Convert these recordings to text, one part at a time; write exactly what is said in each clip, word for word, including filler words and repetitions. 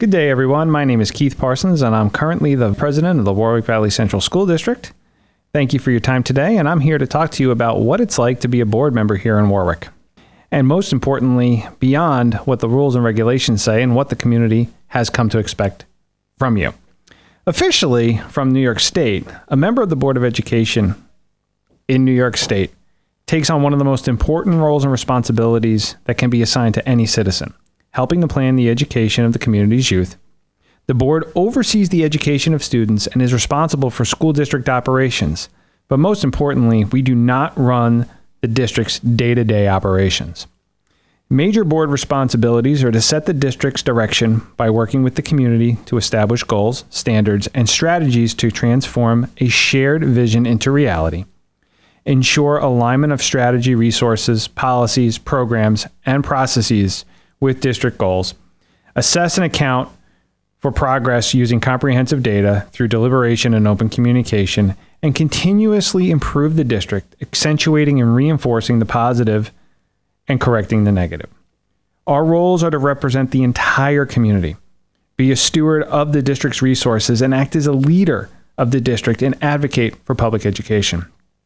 Good day, everyone. My name is Keith Parsons, and I'm currently the president of the Warwick Valley Central School District. Thank you for your time today, and I'm here to talk to you about what it's like to be a board member here in Warwick. And most importantly, beyond what the rules and regulations say and what the community has come to expect from you. Officially, from New York State, a member of the Board of Education in New York State takes on one of the most important roles and responsibilities that can be assigned to any citizen, helping to plan the education of the community's youth. The board oversees the education of students and is responsible for school district operations. But most importantly, we do not run the district's day-to-day operations. Major board responsibilities are to set the district's direction by working with the community to establish goals, standards, and strategies to transform a shared vision into reality, ensure alignment of strategy, resources, policies, programs, and processes with district goals, assess and account for progress using comprehensive data through deliberation and open communication, and continuously improve the district, accentuating and reinforcing the positive and correcting the negative. Our roles are to represent the entire community, be a steward of the district's resources, and act as a leader of the district and advocate for public education.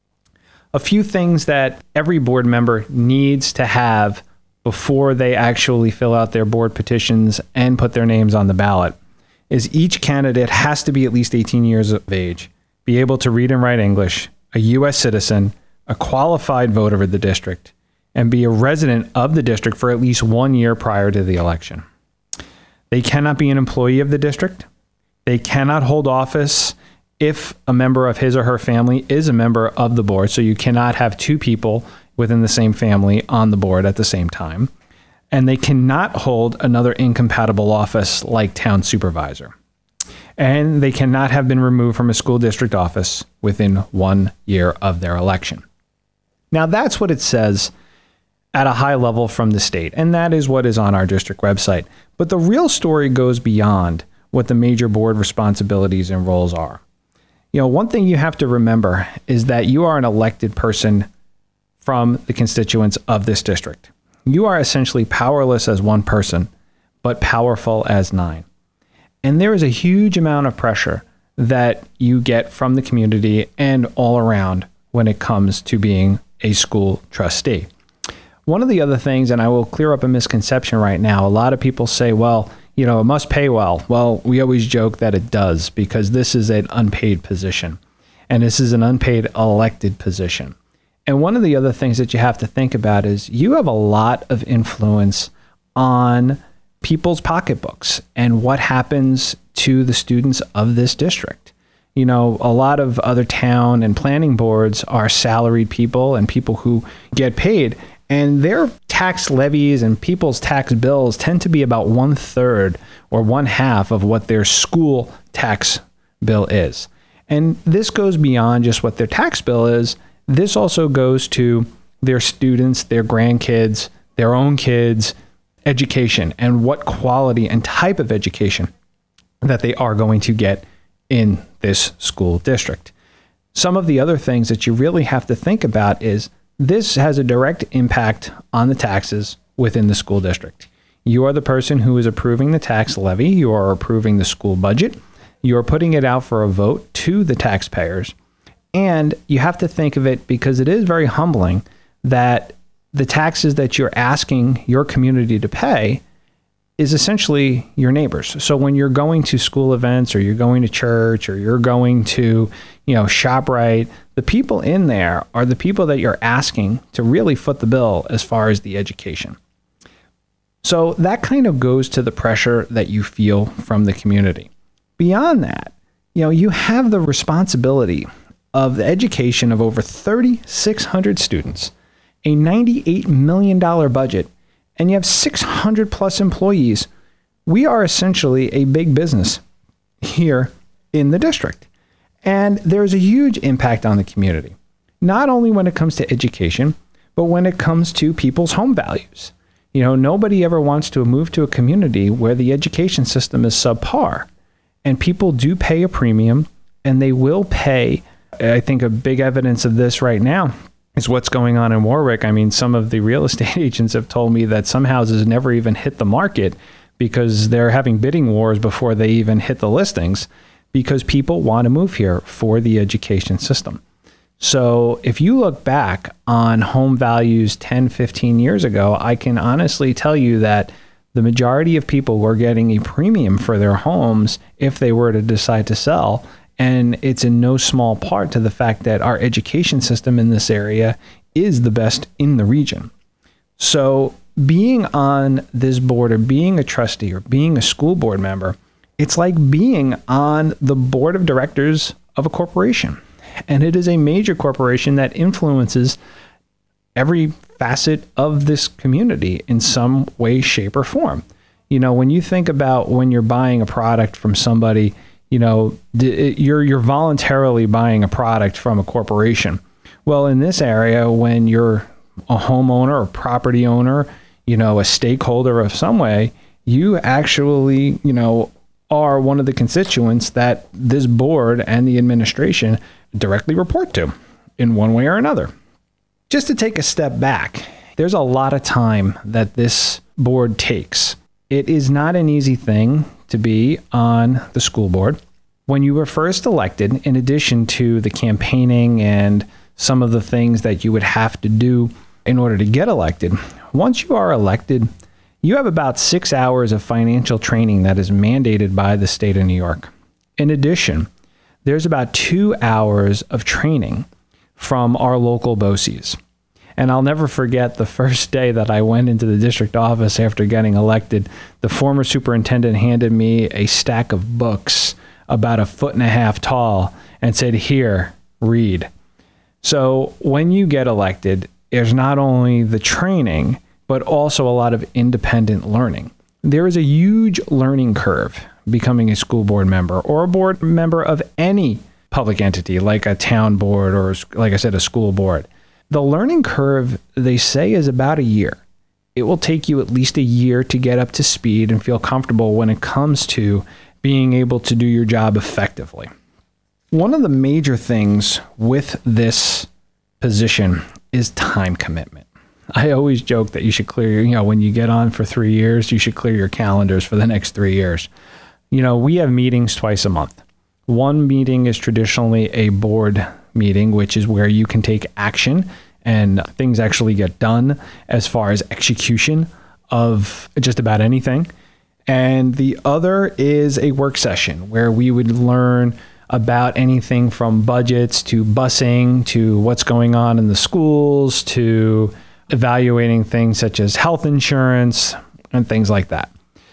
A few things that every board member needs to have before they actually fill out their board petitions and put their names on the ballot is each candidate has to be at least eighteen years of age, be able to read and write English, a U S citizen, a qualified voter of the district, and be a resident of the district for at least one year prior to the election. They cannot be an employee of the district. They cannot hold office if a member of his or her family is a member of the board. So you cannot have two people within the same family on the board at the same time. And they cannot hold another incompatible office like town supervisor. And they cannot have been removed from a school district office within one year of their election. Now that's what it says at a high level from the state, and that is what is on our district website. But the real story goes beyond what the major board responsibilities and roles are. You know, one thing you have to remember is that you are an elected person from the constituents of this district. You are essentially powerless as one person, but powerful as nine. And there is a huge amount of pressure that you get from the community and all around when it comes to being a school trustee. One of the other things, and I will clear up a misconception right now, a lot of people say, well, you know, it must pay well. Well, we always joke that it does because this is an unpaid position, and this is an unpaid elected position. And one of the other things that you have to think about is you have a lot of influence on people's pocketbooks and what happens to the students of this district. You know, a lot of other town and planning boards are salaried people and people who get paid, and their tax levies and people's tax bills tend to be about one third or one half of what their school tax bill is. And this goes beyond just what their tax bill is. This also goes to their students, their grandkids, their own kids' education, and what quality and type of education that they are going to get in this school district. Some of the other things that you really have to think about is this has a direct impact on the taxes within the school district. You are the person who is approving the tax levy. You are approving the school budget. You are putting it out for a vote to the taxpayers. And you have to think of it because it is very humbling that the taxes that you're asking your community to pay is essentially your neighbors. So when you're going to school events or you're going to church or you're going to, you know, ShopRite, the people in there are the people that you're asking to really foot the bill as far as the education. So that kind of goes to the pressure that you feel from the community. Beyond that, you know, you have the responsibility of the education of over three thousand six hundred students, a ninety-eight million dollars budget, and you have six hundred plus employees. We are essentially a big business here in the district. And there's a huge impact on the community, not only when it comes to education, but when it comes to people's home values. You know, nobody ever wants to move to a community where the education system is subpar, and people do pay a premium, and they will pay. I think a big evidence of this right now is what's going on in Warwick. I mean, some of the real estate agents have told me that some houses never even hit the market because they're having bidding wars before they even hit the listings, because people want to move here for the education system. So if you look back on home values ten, fifteen years ago, I can honestly tell you that the majority of people were getting a premium for their homes if they were to decide to sell. And it's in no small part to the fact that our education system in this area is the best in the region. So being on this board, or being a trustee, or being a school board member, it's like being on the board of directors of a corporation. And it is a major corporation that influences every facet of this community in some way, shape, or form. You know, when you think about when you're buying a product from somebody, you know, you're you're voluntarily buying a product from a corporation. Well, in this area, when you're a homeowner or property owner, you know, a stakeholder of some way, you actually, you know, are one of the constituents that this board and the administration directly report to in one way or another. Just to take a step back, there's a lot of time that this board takes. It is not an easy thing to be on the school board. When you were first elected, in addition to the campaigning and some of the things that you would have to do in order to get elected, once you are elected, you have about six hours of financial training that is mandated by the state of New York. In addition, there's about two hours of training from our local B O C Es. And I'll never forget the first day that I went into the district office after getting elected. The former superintendent handed me a stack of books about a foot and a half tall and said, "Here, read." So when you get elected, there's not only the training, but also a lot of independent learning. There is a huge learning curve becoming a school board member, or a board member of any public entity, like a town board, or like I said, a school board. The learning curve, they say, is about a year. It will take you at least a year to get up to speed and feel comfortable when it comes to being able to do your job effectively. One of the major things with this position is time commitment. I always joke that you should clear your, you know, when you get on for three years, you should clear your calendars for the next three years. You know, we have meetings twice a month. One meeting is traditionally a board meeting, which is where you can take action and things actually get done as far as execution of just about anything. And the other is a work session where we would learn about anything from budgets to busing to what's going on in the schools to evaluating things such as health insurance and things like that.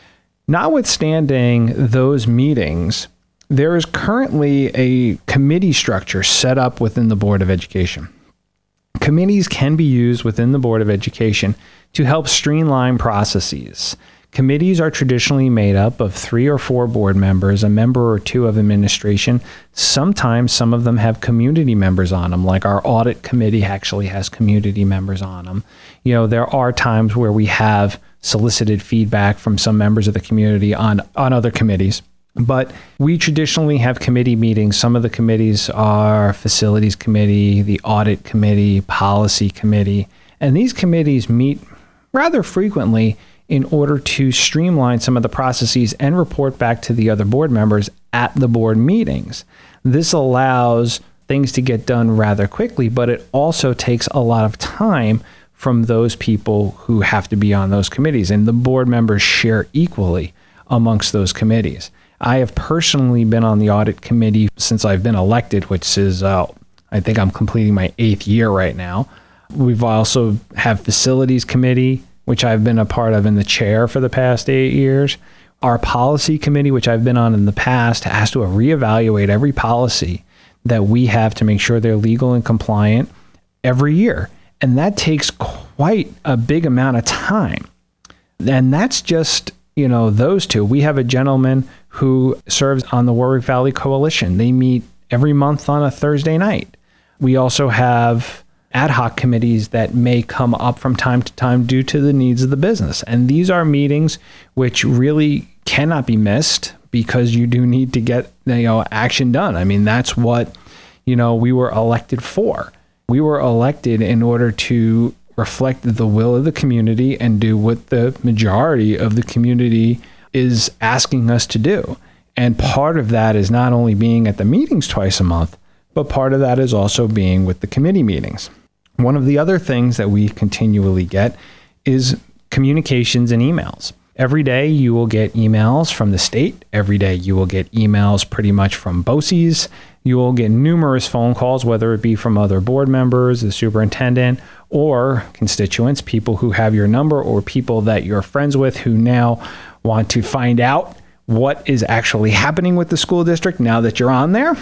Notwithstanding those meetings, there is currently a committee structure set up within the Board of Education. Committees can be used within the Board of Education to help streamline processes. Committees are traditionally made up of three or four board members, a member or two of administration. Sometimes some of them have community members on them, like our audit committee actually has community members on them. You know, there are times where we have solicited feedback from some members of the community on, on other committees. But we traditionally have committee meetings. Some of the committees are facilities committee, the audit committee, policy committee, and these committees meet rather frequently in order to streamline some of the processes and report back to the other board members at the board meetings. This allows things to get done rather quickly, but it also takes a lot of time from those people who have to be on those committees, and the board members share equally amongst those committees. I have personally been on the audit committee since I've been elected, which is, uh, I think I'm completing my eighth year right now. We've also have facilities committee, which I've been a part of in the chair for the past eight years. Our policy committee, which I've been on in the past, has to reevaluate every policy that we have to make sure they're legal and compliant every year. And that takes quite a big amount of time. And that's just, you know, those two. We have a gentleman who serves on the Warwick Valley Coalition. They meet every month on a Thursday night. We also have ad hoc committees that may come up from time to time due to the needs of the business. And these are meetings which really cannot be missed because you do need to get, you know, action done. I mean, that's what, you know, we were elected for. We were elected in order to reflect the will of the community and do what the majority of the community is asking us to do. And part of that is not only being at the meetings twice a month, but part of that is also being with the committee meetings. One of the other things that we continually get is communications and emails. Every day you will get emails from the state. Every day you will get emails pretty much from B O C Es. You will get numerous phone calls, whether it be from other board members, the superintendent, or constituents, people who have your number or people that you're friends with who now want to find out what is actually happening with the school district now that you're on there.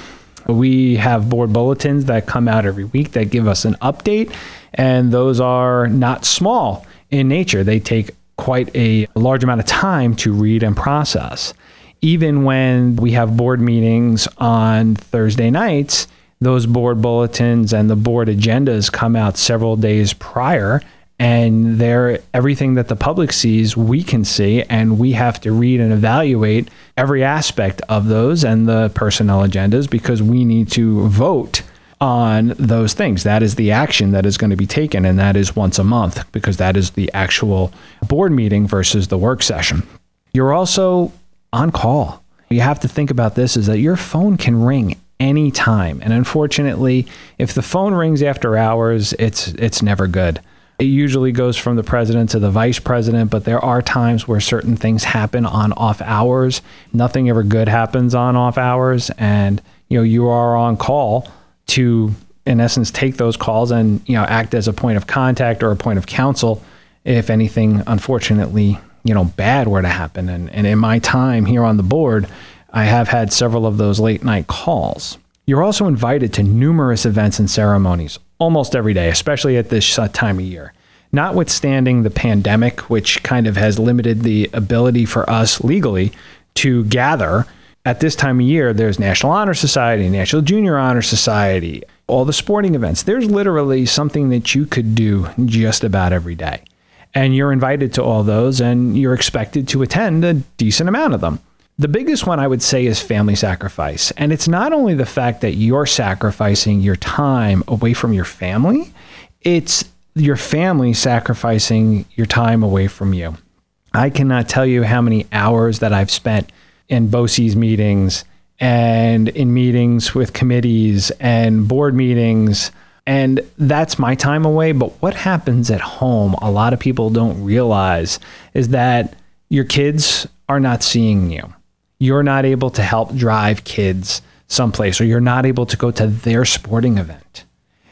We have board bulletins that come out every week that give us an update, and those are not small in nature. They take quite a large amount of time to read and process. Even when we have board meetings on Thursday nights, those board bulletins and the board agendas come out several days prior, and they're everything that the public sees, we can see, and we have to read and evaluate every aspect of those and the personnel agendas because we need to vote on those things. That is the action that is going to be taken, and that is once a month because that is the actual board meeting versus the work session. You're also on call. You have to think about this is that your phone can ring anytime. And unfortunately, if the phone rings after hours, it's it's never good. It usually goes from the president to the vice president, but there are times where certain things happen on off hours. Nothing ever good happens on off hours. And, you know, you are on call to, in essence, take those calls and, you know, act as a point of contact or a point of counsel if anything, unfortunately, you know, bad were to happen. And, and in my time here on the board, I have had several of those late night calls. You're also invited to numerous events and ceremonies almost every day, especially at this time of year. Notwithstanding the pandemic, which kind of has limited the ability for us legally to gather, at this time of year, there's National Honor Society, National Junior Honor Society, all the sporting events. There's literally something that you could do just about every day. And you're invited to all those, and you're expected to attend a decent amount of them. The biggest one I would say is family sacrifice. And it's not only the fact that you're sacrificing your time away from your family, it's your family sacrificing your time away from you. I cannot tell you how many hours that I've spent in B O C Es meetings and in meetings with committees and board meetings. And that's my time away. But what happens at home, a lot of people don't realize, is that your kids are not seeing you. You're not able to help drive kids someplace, or you're not able to go to their sporting event.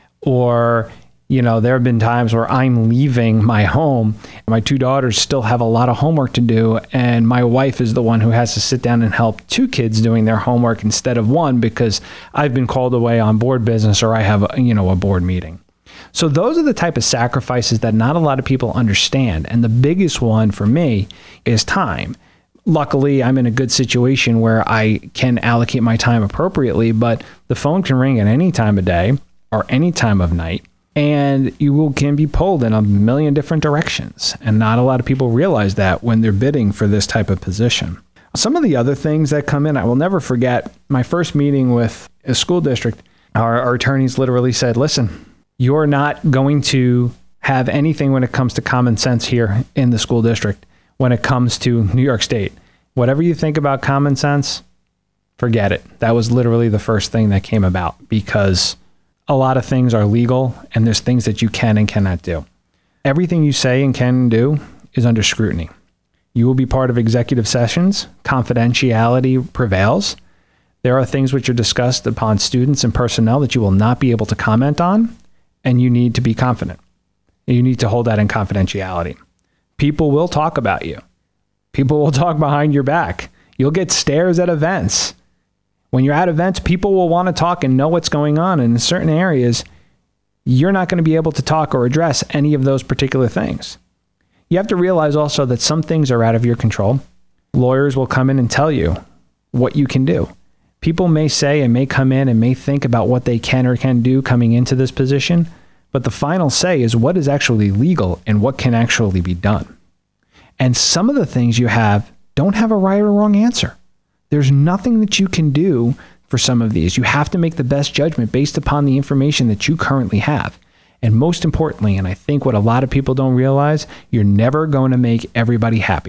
Or, you know, there have been times where I'm leaving my home, and my two daughters still have a lot of homework to do, and my wife is the one who has to sit down and help two kids doing their homework instead of one because I've been called away on board business or I have, a, you know, a board meeting. So those are the type of sacrifices that not a lot of people understand. And the biggest one for me is time. Luckily, I'm in a good situation where I can allocate my time appropriately, but the phone can ring at any time of day or any time of night, and you will, can be pulled in a million different directions. And not a lot of people realize that when they're bidding for this type of position. Some of the other things that come in, I will never forget my first meeting with a school district. Our, our attorneys literally said, listen, you're not going to have anything when it comes to common sense here in the school district. When it comes to New York State, whatever you think about common sense, forget it. That was literally the first thing that came about because a lot of things are legal and there's things that you can and cannot do. Everything you say and can do is under scrutiny. You will be part of executive sessions. Confidentiality prevails. There are things which are discussed upon students and personnel that you will not be able to comment on, and you need to be confident. You need to hold that in confidentiality. People will talk about you. People will talk behind your back. You'll get stares at events. When you're at events, people will want to talk and know what's going on. And in certain areas, you're not going to be able to talk or address any of those particular things. You have to realize also that some things are out of your control. Lawyers will come in and tell you what you can do. People may say and may come in and may think about what they can or can do coming into this position, but the final say is what is actually legal and what can actually be done. And some of the things you have don't have a right or wrong answer. There's nothing that you can do for some of these. You have to make the best judgment based upon the information that you currently have. And most importantly, and I think what a lot of people don't realize, you're never going to make everybody happy.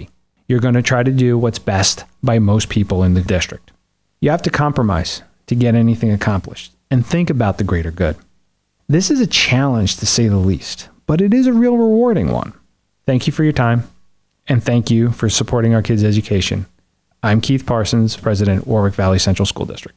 you're going to try to do what's best by most people in the district. You have to compromise to get anything accomplished and think about the greater good. This is a challenge to say the least, but it is a real rewarding one. Thank you for your time, and thank you for supporting our kids' education. I'm Keith Parsons, President, Warwick Valley Central School District.